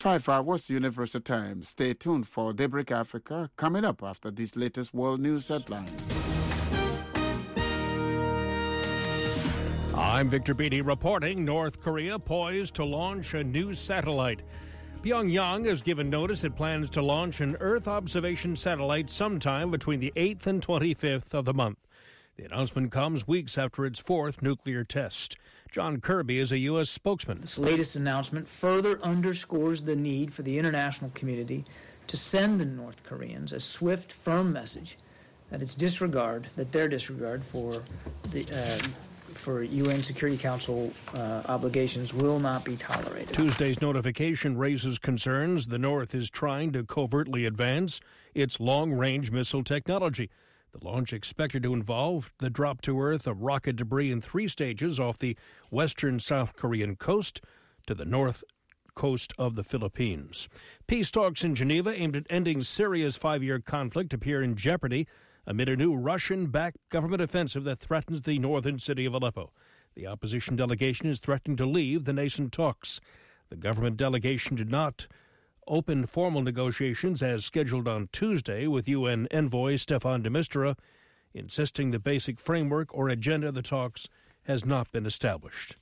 5-5, what's the Universal Time? Stay tuned for Daybreak Africa, coming up after these latest world news headlines. I'm Victor Beatty reporting North Korea poised to launch a new satellite. Pyongyang has given notice it plans to launch an Earth observation satellite sometime between the 8th and 25th of the month. The announcement comes weeks after its fourth nuclear test. John Kirby is a U.S. spokesman. This latest announcement further underscores the need for the international community to send the North Koreans a swift, firm message that their disregard for UN Security Council obligations will not be tolerated. Tuesday's notification raises concerns the North is trying to covertly advance its long-range missile technology. The launch expected to involve the drop to Earth of rocket debris in 3 stages off the western South Korean coast to the north coast of the Philippines. Peace talks in Geneva aimed at ending Syria's 5-year conflict appear in jeopardy amid a new Russian-backed government offensive that threatens the northern city of Aleppo. The opposition delegation is threatening to leave the nascent talks. The government delegation did not open formal negotiations as scheduled on Tuesday, with UN envoy Staffan de Mistura insisting the basic framework or agenda of the talks has not been established.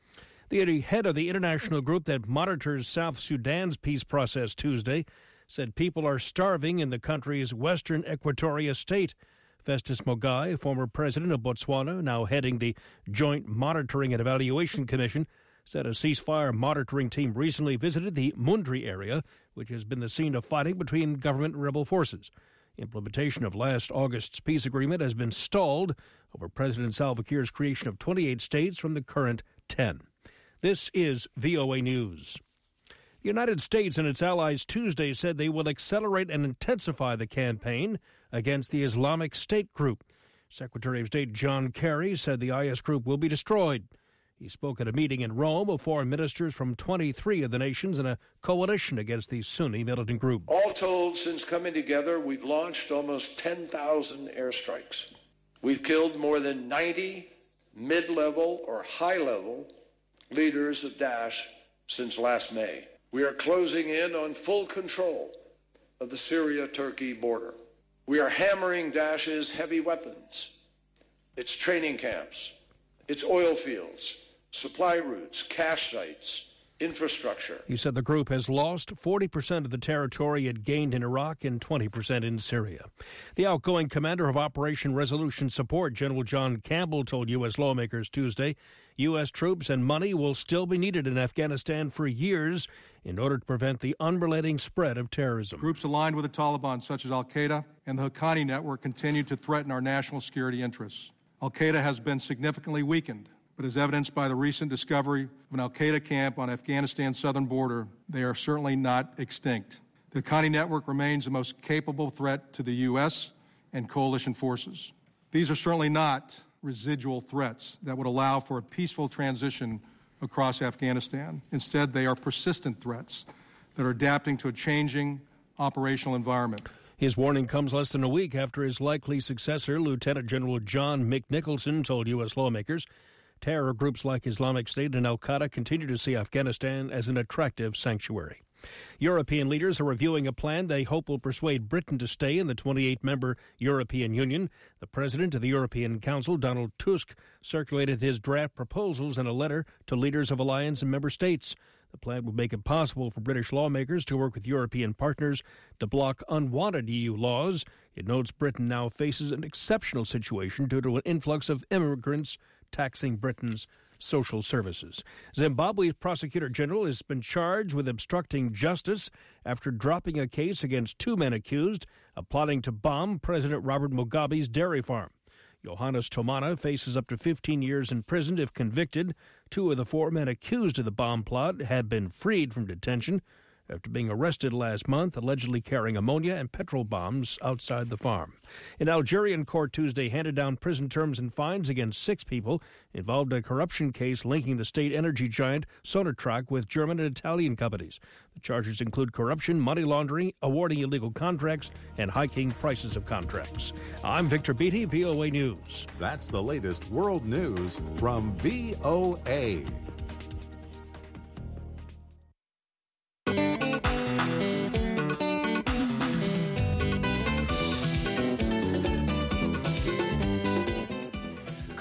The head of the international group that monitors South Sudan's peace process Tuesday said people are starving in the country's western Equatoria state. Festus Mogae, former president of Botswana, now heading the Joint Monitoring and Evaluation Commission, said a ceasefire monitoring team recently visited the Mundri area, which has been the scene of fighting between government and rebel forces. Implementation of last August's peace agreement has been stalled over President Salva Kiir's creation of 28 states from the current 10. This is VOA News. The United States and its allies Tuesday said they will accelerate and intensify the campaign against the Islamic State group. Secretary of State John Kerry said the IS group will be destroyed. He spoke at a meeting in Rome of foreign ministers from 23 of the nations in a coalition against the Sunni militant group. All told, since coming together, we've launched almost 10,000 airstrikes. We've killed more than 90 mid-level or high-level leaders of Daesh since last May. We are closing in on full control of the Syria-Turkey border. We are hammering Daesh's heavy weapons, its training camps, its oil fields, supply routes, cache sites, infrastructure. He said the group has lost 40% of the territory it gained in Iraq and 20% in Syria. The outgoing commander of Operation Resolution Support, General John Campbell, told U.S. lawmakers Tuesday U.S. troops and money will still be needed in Afghanistan for years in order to prevent the unrelenting spread of terrorism. Groups aligned with the Taliban, such as Al-Qaeda and the Haqqani network, continue to threaten our national security interests. Al-Qaeda has been significantly weakened, but as evidenced by the recent discovery of an Al-Qaeda camp on Afghanistan's southern border, they are certainly not extinct. The Haqqani network remains the most capable threat to the U.S. and coalition forces. These are certainly not residual threats that would allow for a peaceful transition across Afghanistan. Instead, they are persistent threats that are adapting to a changing operational environment. His warning comes less than a week after his likely successor, Lieutenant General John McNicholson, told U.S. lawmakers terror groups like Islamic State and Al-Qaeda continue to see Afghanistan as an attractive sanctuary. European leaders are reviewing a plan they hope will persuade Britain to stay in the 28-member European Union. The president of the European Council, Donald Tusk, circulated his draft proposals in a letter to leaders of alliance and member states. The plan would make it possible for British lawmakers to work with European partners to block unwanted EU laws. It notes Britain now faces an exceptional situation due to an influx of immigrants taxing Britain's social services. Zimbabwe's prosecutor general has been charged with obstructing justice after dropping a case against 2 men accused of plotting to bomb President Robert Mugabe's dairy farm. Johannes Tomana faces up to 15 years in prison if convicted. 2 of the 4 men accused of the bomb plot had been freed from detention after being arrested last month, allegedly carrying ammonia and petrol bombs outside the farm. An Algerian court Tuesday handed down prison terms and fines against 6 people involved in a corruption case linking the state energy giant Sonatrach with German and Italian companies. The charges include corruption, money laundering, awarding illegal contracts, and hiking prices of contracts. I'm Victor Beatty, VOA News. That's the latest world news from VOA.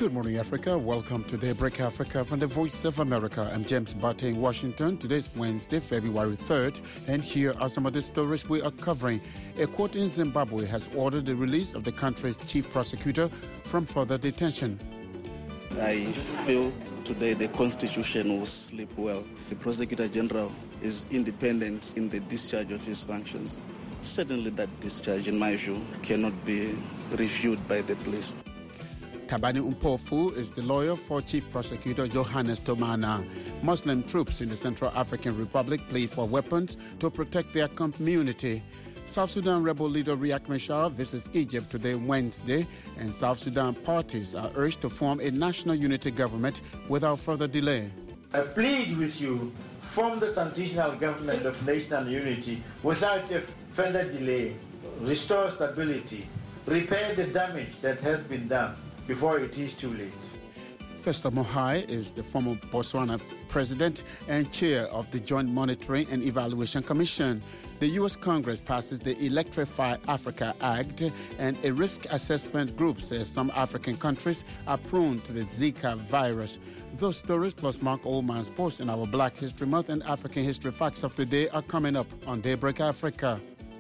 Good morning, Africa. Welcome to Daybreak Africa from the Voice of America. I'm James Barty in Washington. Today's Wednesday, February 3rd, and here are some of the stories we are covering. A court in Zimbabwe has ordered the release of the country's chief prosecutor from further detention. I feel today the Constitution will sleep well. The Prosecutor General is independent in the discharge of his functions. Certainly that discharge, in my view, cannot be reviewed by the police. Tabani Mpofu is the lawyer for Chief Prosecutor Johannes Tomana. Muslim troops in the Central African Republic plead for weapons to protect their community. South Sudan rebel leader Riek Machar visits Egypt today, Wednesday, and South Sudan parties are urged to form a national unity government without further delay. I plead with you, form the transitional government of national unity without a further delay, restore stability, repair the damage that has been done before it is too late. Festus Mogae is the former Botswana president and chair of the Joint Monitoring and Evaluation Commission. The U.S. Congress passes the Electrify Africa Act, and a risk assessment group says some African countries are prone to the Zika virus. Those stories plus Mark Oldman's post in our Black History Month and African History Facts of the Day are coming up on Daybreak Africa.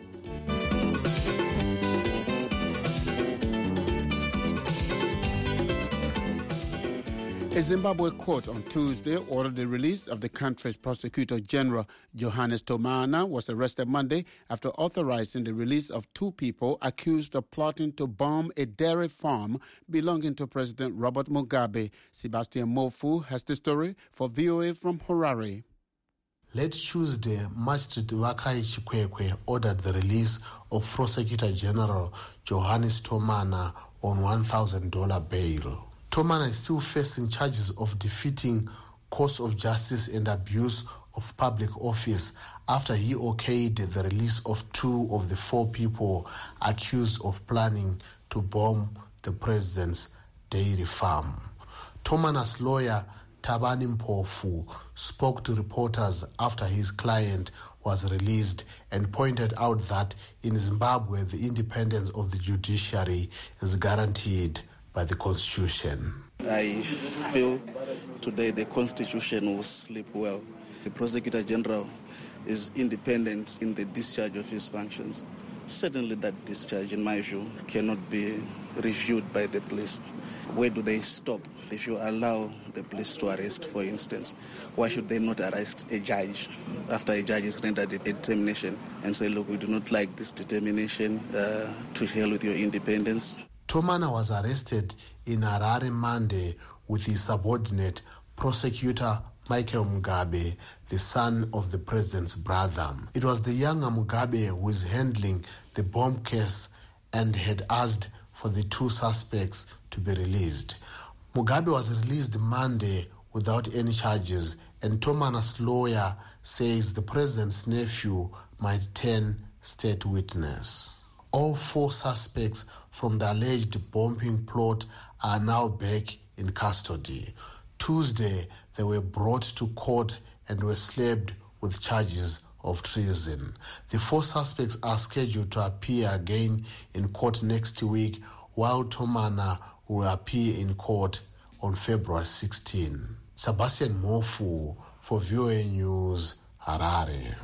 A Zimbabwe court on Tuesday ordered the release of the country's Prosecutor General. Johannes Tomana was arrested Monday after authorizing the release of two people accused of plotting to bomb a dairy farm belonging to President Robert Mugabe. Sebastian Mofu has the story for VOA from Harare. Late Tuesday, Magistrate Vakai Chikwekwe ordered the release of Prosecutor General Johannes Tomana on $1,000 bail. Tomana is still facing charges of defeating course of justice and abuse of public office after he okayed the release of two of the four people accused of planning to bomb the president's dairy farm. Tomana's lawyer, Tabani Mpofu, spoke to reporters after his client was released and pointed out that in Zimbabwe, the independence of the judiciary is guaranteed by the Constitution. I feel today the Constitution will sleep well. The Prosecutor General is independent in the discharge of his functions. Certainly that discharge, in my view, cannot be reviewed by the police. Where do they stop? If you allow the police to arrest, for instance, why should they not arrest a judge after a judge has rendered a determination and say, look, we do not like this determination, to hell with your independence? Tomana was arrested in Harare Monday with his subordinate, Prosecutor Michael Mugabe, the son of the president's brother. It was the younger Mugabe who is handling the bomb case and had asked for the two suspects to be released. Mugabe was released Monday without any charges, and Tomana's lawyer says the president's nephew might turn state witness. All four suspects from the alleged bombing plot are now back in custody. Tuesday, they were brought to court and were slapped with charges of treason. The four suspects are scheduled to appear again in court next week, while Tomana will appear in court on February 16. Sebastian Mofu for VOA News, Harare.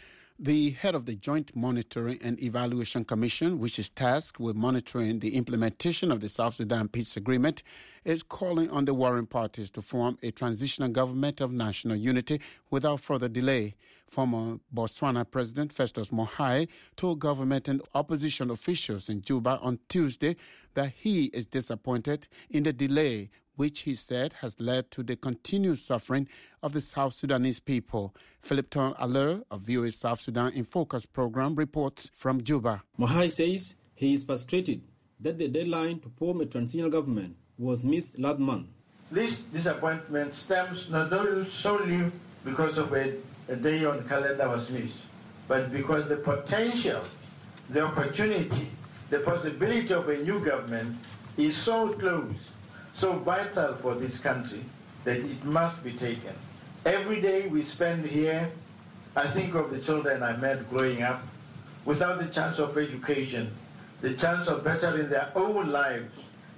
The head of the Joint Monitoring and Evaluation Commission, which is tasked with monitoring the implementation of the South Sudan peace agreement, is calling on the warring parties to form a transitional government of national unity without further delay. Former Botswana President Festus Mogae told government and opposition officials in Juba on Tuesday that he is disappointed in the delay, which he said has led to the continued suffering of the South Sudanese people. Philip Ton Aller of VOA South Sudan in Focus program reports from Juba. Mogae says he is frustrated that the deadline to form a transitional government was missed last month. This disappointment stems not only solely because of a day on calendar was missed, but because the potential, the opportunity, the possibility of a new government is so close, so vital for this country that it must be taken. Every day we spend here, I think of the children I met growing up without the chance of education, the chance of bettering their own lives,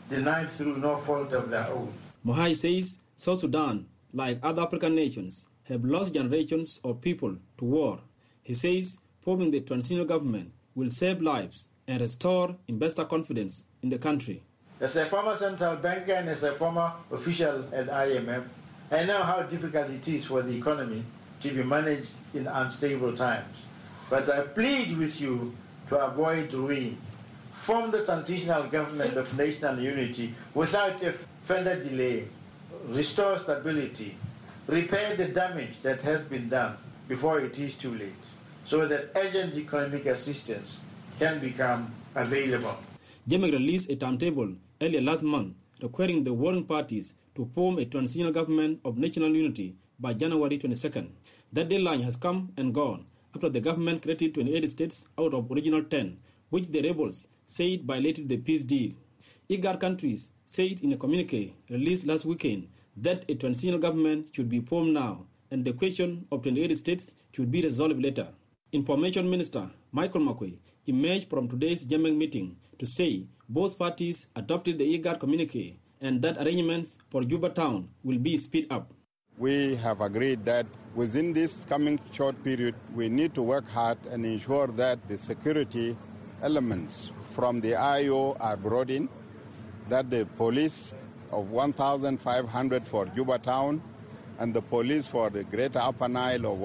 denied through no fault of their own. Mohai says South Sudan, like other African nations, have lost generations of people to war. He says forming the transitional government will save lives and restore investor confidence in the country. As a former central banker and as a former official at IMF, I know how difficult it is for the economy to be managed in unstable times. But I plead with you to avoid ruin. Form the transitional government of national unity without a further delay. Restore stability. Repair the damage that has been done before it is too late, so that urgent economic assistance can become available. Jammeh released a timetable earlier last month requiring the warring parties to form a transitional government of national unity by January 22nd. That deadline has come and gone after the government created 28 states out of original 10, which the rebels said violated the peace deal. IGAD countries said in a communique released last weekend that a transitional government should be formed now and the question of 28 states should be resolved later. Information Minister Michael Makuei emerged from today's Jammeh meeting to say both parties adopted the IGAD communique and that arrangements for Juba town will be speed up. We have agreed that within this coming short period, we need to work hard and ensure that the security elements from the IO are brought in, that the police of 1,500 for Juba town and the police for the Greater Upper Nile of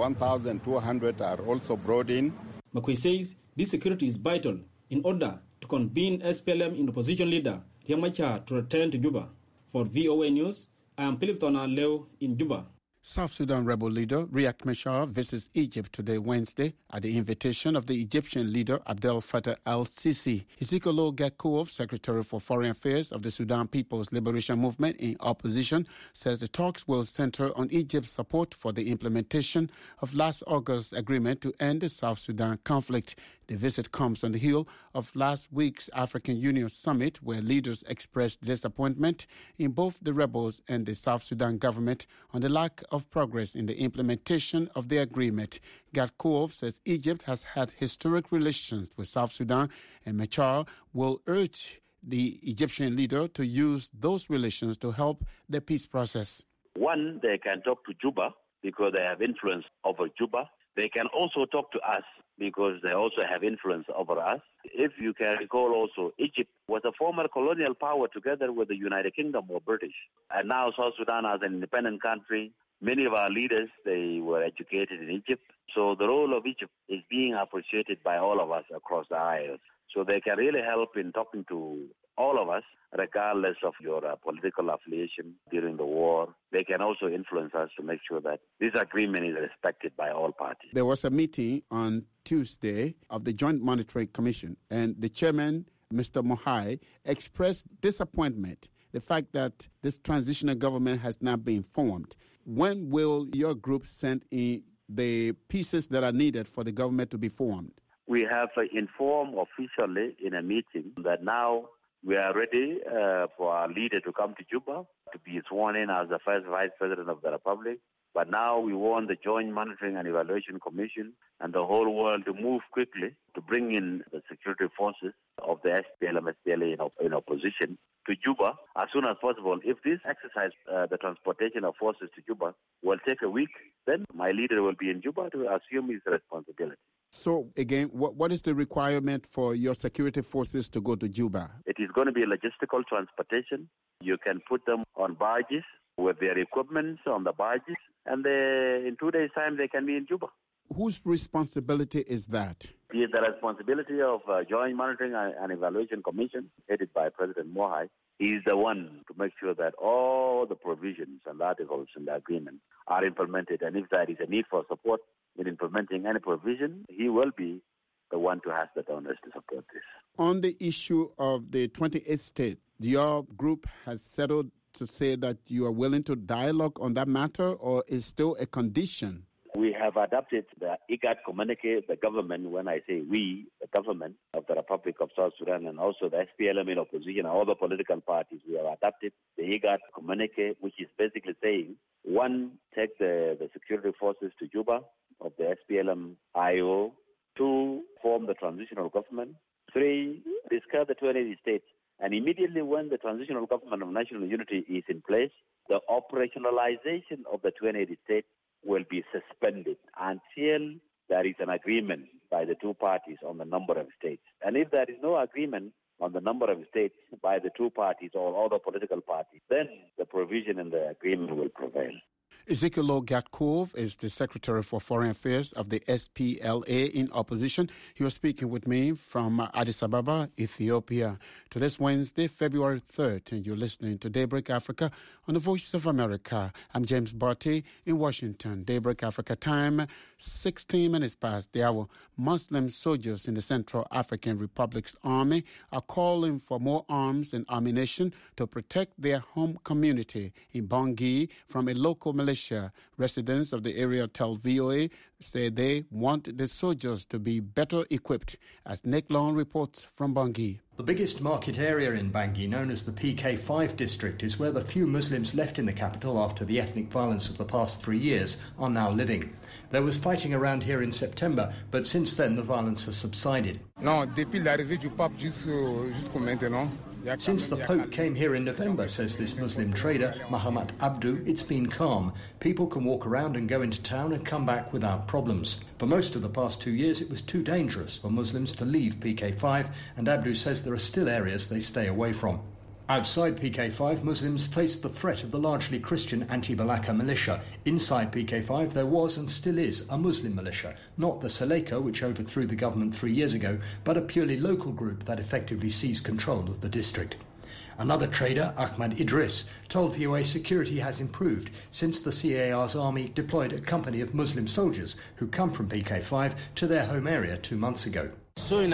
1,200 are also brought in. Makuei says this security is vital in order to convene SPLM in opposition leader Riek Machar to return to Juba. For VOA News, I am Philip Tonaleo in Juba. South Sudan rebel leader Riek Machar visits Egypt today, Wednesday, at the invitation of the Egyptian leader Abdel Fattah al-Sisi. Isikolo Gakouov, Secretary for Foreign Affairs of the Sudan People's Liberation Movement in opposition, says the talks will center on Egypt's support for the implementation of last August's agreement to end the South Sudan conflict. The visit comes on the heel of last week's African Union summit, where leaders expressed disappointment in both the rebels and the South Sudan government on the lack of progress in the implementation of the agreement. Gakouov says Egypt has had historic relations with South Sudan, and Machar will urge the Egyptian leader to use those relations to help the peace process. One, they can talk to Juba because they have influence over Juba. They can also talk to us because they also have influence over us. If you can recall also, Egypt was a former colonial power together with the United Kingdom or British. And now South Sudan as an independent country, many of our leaders, they were educated in Egypt. So the role of Egypt is being appreciated by all of us across the aisles. So they can really help in talking to all of us, regardless of your political affiliation during the war. They can also influence us to make sure that this agreement is respected by all parties. There was a meeting on Tuesday of the Joint Monitoring Commission, and the chairman, Mr. Mohai, expressed disappointment, the fact that this transitional government has not been formed. When will your group send in the pieces that are needed for the government to be formed? We have informed officially in a meeting that now we are ready for our leader to come to Juba to be sworn in as the first Vice President of the Republic. But now we want the Joint Monitoring and Evaluation Commission and the whole world to move quickly to bring in the security forces of the SPLM-SPLA in opposition to Juba as soon as possible. If this exercise, the transportation of forces to Juba, will take a week, then my leader will be in Juba to assume his responsibility. So, again, what is the requirement for your security forces to go to Juba? It is going to be logistical transportation. You can put them on barges with their equipment on the barges, and in 2 days' time, they can be in Juba. Whose responsibility is that? It is the responsibility of Joint Monitoring and Evaluation Commission, headed by President Mohai. He is the one to make sure that all the provisions and articles in the agreement are implemented, and if there is a need for support in implementing any provision, he will be the one to ask the donors to support this. On the issue of the 28th state, your group has settled to say that you are willing to dialogue on that matter, or is still a condition? We have adopted the IGAD communique, the government, when I say we, the government of the Republic of South Sudan and also the SPLM in opposition and all the political parties, we have adopted the IGAD communique, which is basically saying, one, take the security forces to Juba of the SPLM-IO. Two, form the transitional government. Three, discuss the 28 states And immediately when the transitional government of national unity is in place, the operationalization of the 280 states will be suspended until there is an agreement by the two parties on the number of states. And if there is no agreement on the number of states by the two parties or other political parties, then the provision in the agreement will prevail. Ezekiel Gatkov is the Secretary for Foreign Affairs of the SPLA in opposition. He was speaking with me from Addis Ababa, Ethiopia. To this Wednesday, February 3rd, and you're listening to Daybreak Africa on the Voice of America. I'm James Barty in Washington. Daybreak Africa time, 16 minutes past the hour. Muslim soldiers in the Central African Republic's army are calling for more arms and ammunition to protect their home community in Bangui from a local militia. Residents of the area tell VOA say they want the soldiers to be better equipped, as Nick Long reports from Bangui. The biggest market area in Bangui, known as the PK5 district, is where the few Muslims left in the capital after the ethnic violence of the past 3 years are now living. There was fighting around here in September, but since then the violence has subsided. Since the Pope came here in November, says this Muslim trader, Mahamat Abdu, it's been calm. People can walk around and go into town and come back without problems. For most of the past 2 years, it was too dangerous for Muslims to leave PK5, and Abdu says there are still areas they stay away from. Outside PK5, Muslims faced the threat of the largely Christian anti-Balaka militia. Inside PK5, there was and still is a Muslim militia, not the Seleka, which overthrew the government 3 years ago, but a purely local group that effectively seized control of the district. Another trader, Ahmad Idris, told VOA security has improved since the CAR's army deployed a company of Muslim soldiers who come from PK5 to their home area 2 months ago. We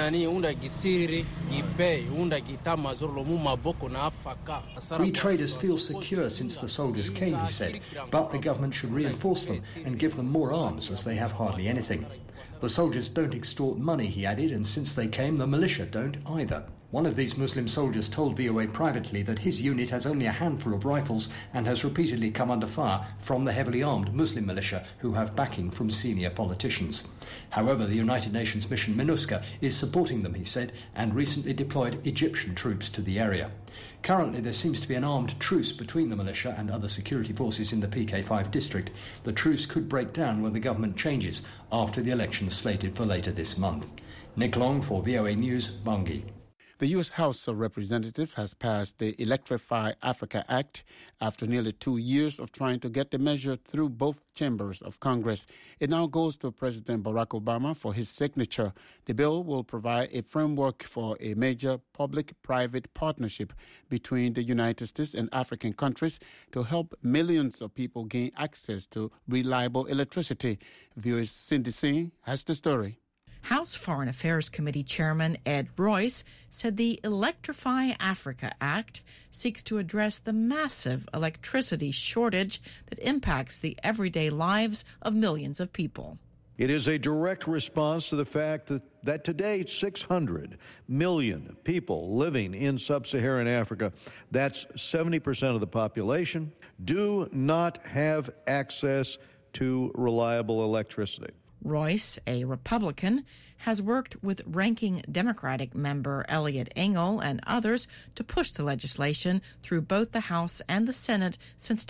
traders feel secure since the soldiers came, he said, but the government should reinforce them and give them more arms, as they have hardly anything. The soldiers don't extort money, he added, and since they came, the militia don't either. One of these Muslim soldiers told VOA privately that his unit has only a handful of rifles and has repeatedly come under fire from the heavily armed Muslim militia who have backing from senior politicians. However, the United Nations mission MINUSCA is supporting them, he said, and recently deployed Egyptian troops to the area. Currently, there seems to be an armed truce between the militia and other security forces in the PK5 district. The truce could break down when the government changes after the elections slated for later this month. Nick Long for VOA News, Bangui. The U.S. House of Representatives has passed the Electrify Africa Act after nearly 2 years of trying to get the measure through both chambers of Congress. It now goes to President Barack Obama for his signature. The bill will provide a framework for a major public-private partnership between the United States and African countries to help millions of people gain access to reliable electricity. VOA's Cindy Singh has the story. House Foreign Affairs Committee Chairman Ed Royce said the Electrify Africa Act seeks to address the massive electricity shortage that impacts the everyday lives of millions of people. It is a direct response to the fact that today 600 million people living in sub-Saharan Africa, that's 70% of the population, do not have access to reliable electricity. Royce, a Republican, has worked with ranking Democratic member Eliot Engel and others to push the legislation through both the House and the Senate since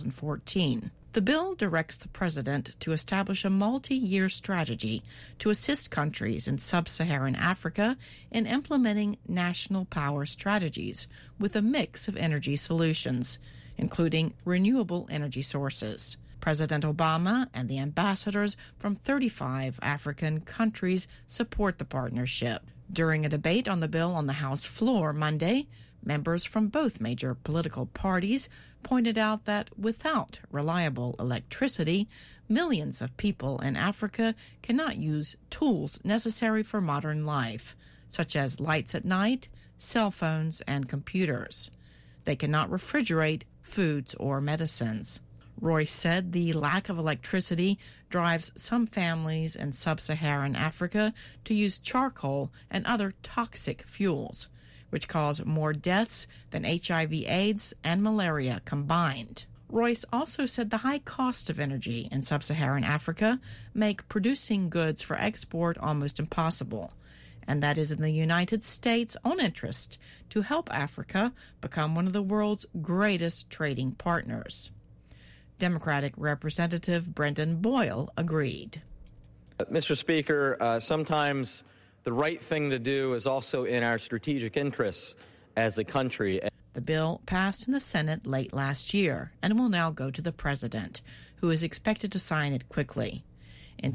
2014. The bill directs the president to establish a multi-year strategy to assist countries in sub-Saharan Africa in implementing national power strategies with a mix of energy solutions, including renewable energy sources. President Obama and the ambassadors from 35 African countries support the partnership. During a debate on the bill on the House floor Monday, members from both major political parties pointed out that without reliable electricity, millions of people in Africa cannot use tools necessary for modern life, such as lights at night, cell phones, and computers. They cannot refrigerate foods or medicines. Royce said the lack of electricity drives some families in sub-Saharan Africa to use charcoal and other toxic fuels, which cause more deaths than HIV/AIDS and malaria combined. Royce also said the high cost of energy in sub-Saharan Africa make producing goods for export almost impossible, and that is in the United States' own interest to help Africa become one of the world's greatest trading partners. Democratic Representative Brendan Boyle agreed. Mr. Speaker, sometimes the right thing to do is also in our strategic interests as a country. The bill passed in the Senate late last year and will now go to the president, who is expected to sign it quickly. In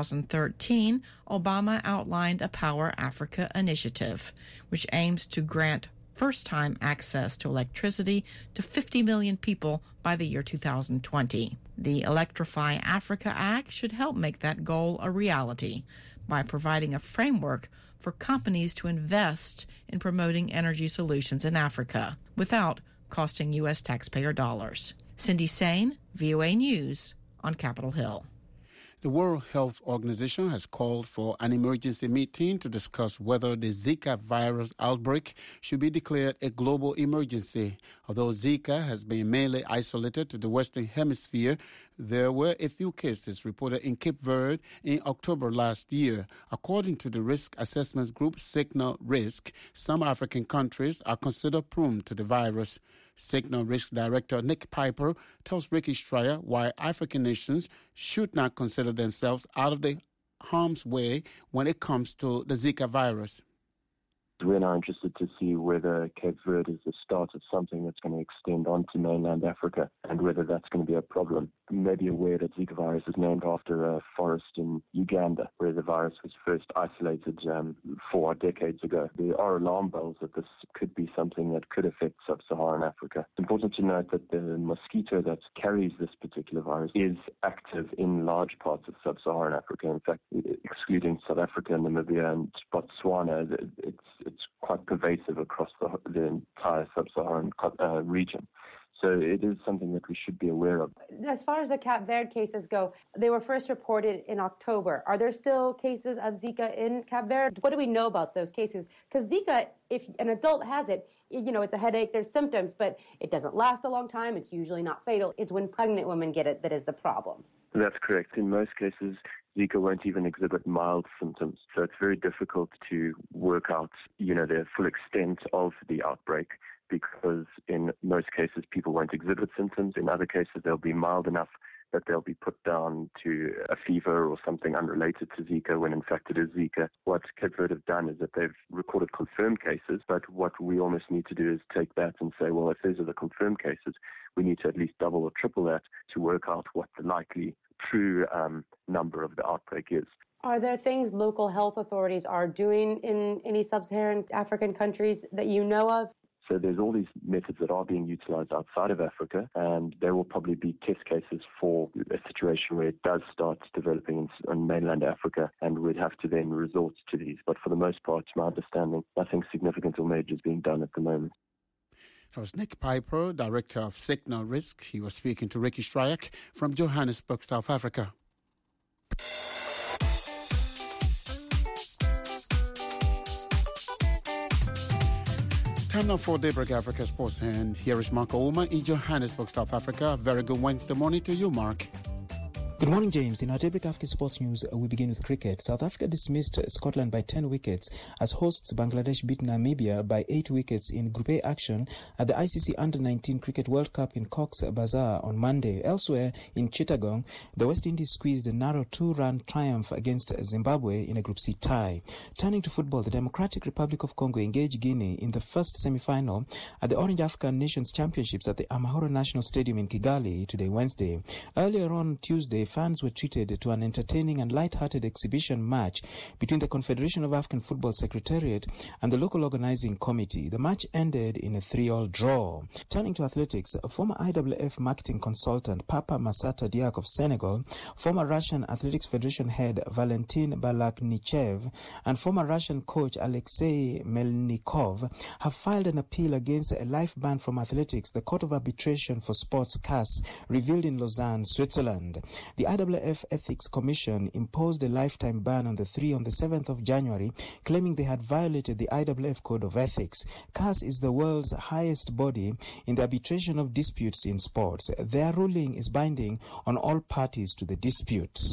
2013, Obama outlined a Power Africa initiative, which aims to grant first-time access to electricity to 50 million people by the year 2020. The Electrify Africa Act should help make that goal a reality by providing a framework for companies to invest in promoting energy solutions in Africa without costing U.S. taxpayer dollars. Cindy Sain, VOA News on Capitol Hill. The World Health Organization has called for an emergency meeting to discuss whether the Zika virus outbreak should be declared a global emergency. Although Zika has been mainly isolated to the Western Hemisphere, there were a few cases reported in Cape Verde in October last year. According to the risk assessment group Signal Risk, some African countries are considered prone to the virus. Signal Risk Director Nick Piper tells Ricky Stryer why African nations should not consider themselves out of the harm's way when it comes to the Zika virus. We're now interested to see whether Cape Verde is the start of something that's going to extend onto mainland Africa and whether that's going to be a problem. You may be aware that Zika virus is named after a forest in Uganda where the virus was first isolated 4 decades ago. There are alarm bells that this could be something that could affect sub-Saharan Africa. It's important to note that the mosquito that carries this particular virus is active in large parts of sub-Saharan Africa. In fact, excluding South Africa, Namibia and Botswana, it's quite pervasive across the entire sub-Saharan region. So it is something that we should be aware of. As far as the Cape Verde cases go, they were first reported in October. Are there still cases of Zika in Cape Verde? What do we know about those cases? Because Zika, if an adult has it, it's a headache, there's symptoms, but it doesn't last a long time. It's usually not fatal. It's when pregnant women get it that is the problem. That's correct. In most cases, Zika won't even exhibit mild symptoms. So it's very difficult to work out, the full extent of the outbreak because in most cases people won't exhibit symptoms. In other cases, they'll be mild enough that they'll be put down to a fever or something unrelated to Zika when in fact it is Zika. What Cape Verde have done is that they've recorded confirmed cases, but what we almost need to do is take that and say, well, if those are the confirmed cases, we need to at least double or triple that to work out what the likely true number of the outbreak is. Are there things local health authorities are doing in any sub-Saharan African countries that you know of? So there's all these methods that are being utilized outside of Africa, and there will probably be test cases for a situation where it does start developing in mainland Africa, and we'd have to then resort to these. But for the most part, to my understanding, nothing significant or major is being done at the moment. That was Nick Piper, Director of Signal Risk. He was speaking to Ricky Stryer from Johannesburg, South Africa. Time now for Daybreak Africa Sports, and here is Mark Ouma in Johannesburg, South Africa. Very good Wednesday morning to you, Mark. Good morning, James. In our Daybreak Africa Sports News, we begin with cricket. South Africa dismissed Scotland by 10 wickets as hosts Bangladesh beat Namibia by 8 wickets in Group A action at the ICC Under-19 Cricket World Cup in Cox's Bazar on Monday. Elsewhere, in Chittagong, the West Indies squeezed a narrow 2-run triumph against Zimbabwe in a Group C tie. Turning to football, the Democratic Republic of Congo engaged Guinea in the first semi-final at the Orange African Nations Championships at the Amahoro National Stadium in Kigali today, Wednesday. Earlier on Tuesday, fans were treated to an entertaining and light-hearted exhibition match between the Confederation of African Football Secretariat and the local organizing committee. The match ended in a 3-3 draw. Turning to athletics, former IWF marketing consultant Papa Massata Diak of Senegal, former Russian Athletics Federation head Valentin Balaknichev, and former Russian coach Alexei Melnikov have filed an appeal against a life ban from athletics, the Court of Arbitration for Sports CAS revealed in Lausanne, Switzerland. The IWF Ethics Commission imposed a lifetime ban on the three on the 7th of January, claiming they had violated the IWF Code of Ethics. CAS is the world's highest body in the arbitration of disputes in sports. Their ruling is binding on all parties to the dispute.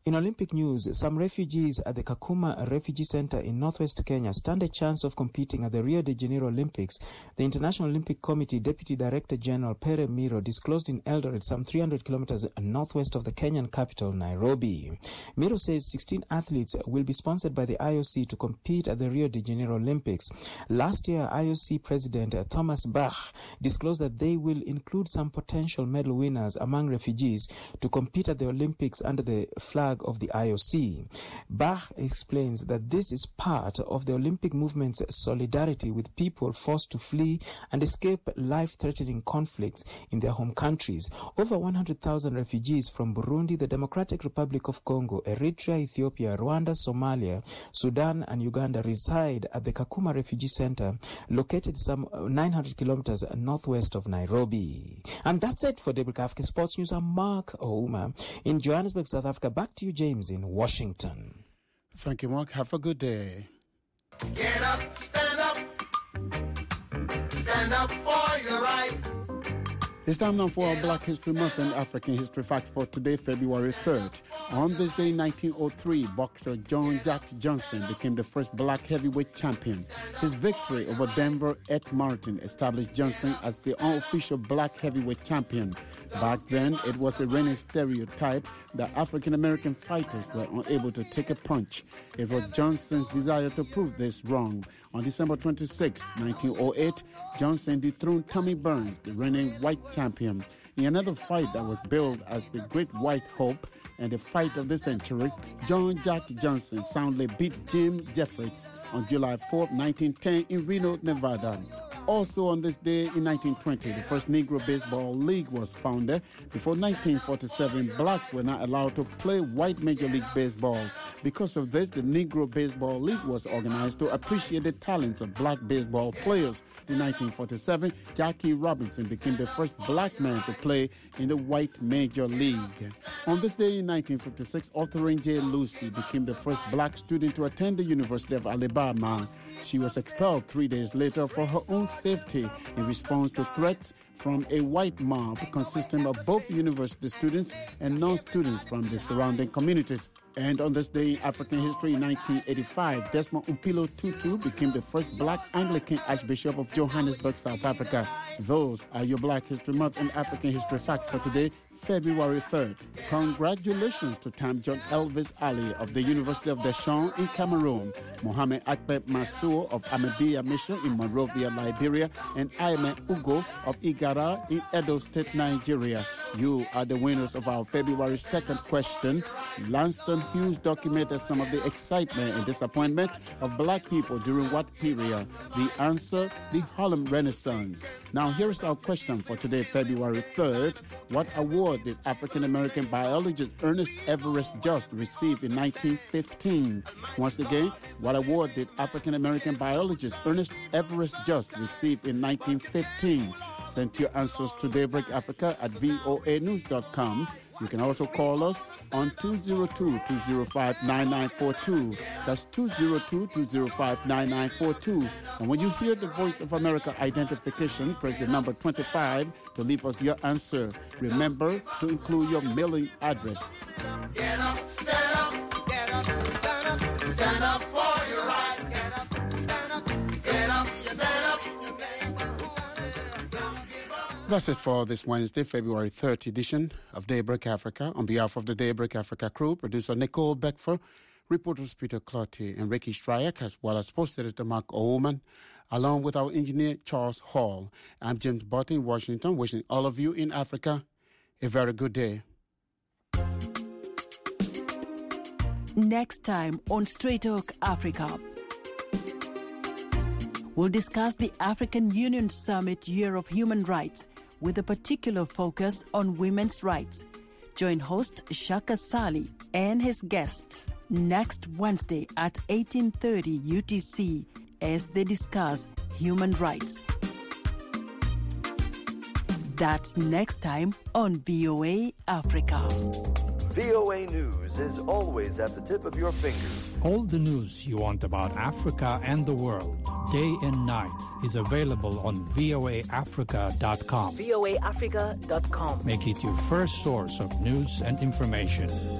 In Olympic news, some refugees at the Kakuma Refugee Center in northwest Kenya stand a chance of competing at the Rio de Janeiro Olympics. The International Olympic Committee Deputy Director General Pere Miro disclosed in Eldoret, some 300 kilometers northwest of the Kenyan capital, Nairobi. Miro says 16 athletes will be sponsored by the IOC to compete at the Rio de Janeiro Olympics. Last year, IOC President Thomas Bach disclosed that they will include some potential medal winners among refugees to compete at the Olympics under the flag of the IOC. Bach explains that this is part of the Olympic movement's solidarity with people forced to flee and escape life-threatening conflicts in their home countries. Over 100,000 refugees from Burundi, the Democratic Republic of Congo, Eritrea, Ethiopia, Rwanda, Somalia, Sudan, and Uganda reside at the Kakuma Refugee Center, located some 900 kilometers northwest of Nairobi. And that's it for Daybreak Africa Sports News. I'm Mark Ouma in Johannesburg, South Africa. Back to you, James, in Washington. Thank you, Mark. Have a good day. Get up, stand up for your right. It's time now for our Black History Month and African History Facts for today, February 3rd. On this day, 1903, boxer John Jack Johnson became the first black heavyweight champion. His victory over Denver Ed Martin established Johnson as the unofficial black heavyweight champion. Back then, it was a reigning stereotype that African-American fighters were unable to take a punch. It was Johnson's desire to prove this wrong. On December 26, 1908, Johnson dethroned Tommy Burns, the reigning white champion. In another fight that was billed as the Great White Hope and the fight of the century, John Jack Johnson soundly beat Jim Jeffries on July 4, 1910 in Reno, Nevada. Also on this day in 1920, the first Negro Baseball League was founded. Before 1947, blacks were not allowed to play white Major League Baseball. Because of this, the Negro Baseball League was organized to appreciate the talents of black baseball players. In 1947, Jackie Robinson became the first black man to play in the white Major League. On this day in 1956, Autherine J. Lucy became the first black student to attend the University of Alabama. She was expelled 3 days later for her own safety in response to threats from a white mob consisting of both university students and non-students from the surrounding communities. And on this day in African history, in 1985, Desmond Umpilo Tutu became the first black Anglican Archbishop of Johannesburg, South Africa. Those are your Black History Month and African History Facts for today, February 3rd. Congratulations to Tamjot Elvis Ali of the University of Deschamps in Cameroon, Mohamed Akpeb Massour of Ahmadiyya Mission in Monrovia, Liberia, and Ayman Ugo of Igara in Edo State, Nigeria. You are the winners of our February 2nd question. Lanston Hughes documented some of the excitement and disappointment of black people during what period? The answer, the Harlem Renaissance. Now, here's our question for today, February 3rd. What award did African-American biologist Ernest Everest Just receive in 1915? Once again, what award did African-American biologist Ernest Everest Just receive in 1915? Send your answers to Daybreak Africa at voanews.com. You can also call us on 202-205-9942. That's 202-205-9942. And when you hear the Voice of America identification, press the number 25 to leave us your answer. Remember to include your mailing address. Get up, stand up, get up, stand up for your right. Get up, stand up, get up, stand up. That's it for this Wednesday, February 3rd edition of Daybreak Africa. On behalf of the Daybreak Africa crew, producer Nicole Beckford, reporters Peter Clotty and Ricky Stryak, as well as sports editor Mark Oman, along with our engineer Charles Hall. I'm James Botte in Washington, wishing all of you in Africa a very good day. Next time on Straight Talk Africa, we'll discuss the African Union Summit Year of Human Rights with a particular focus on women's rights. Join host Shaka Sali and his guests next Wednesday at 18:30 UTC as they discuss human rights. That's next time on VOA Africa. VOA News is always at the tip of your fingers. All the news you want about Africa and the world, day and night, is available on voaafrica.com. voaafrica.com. Make it your first source of news and information.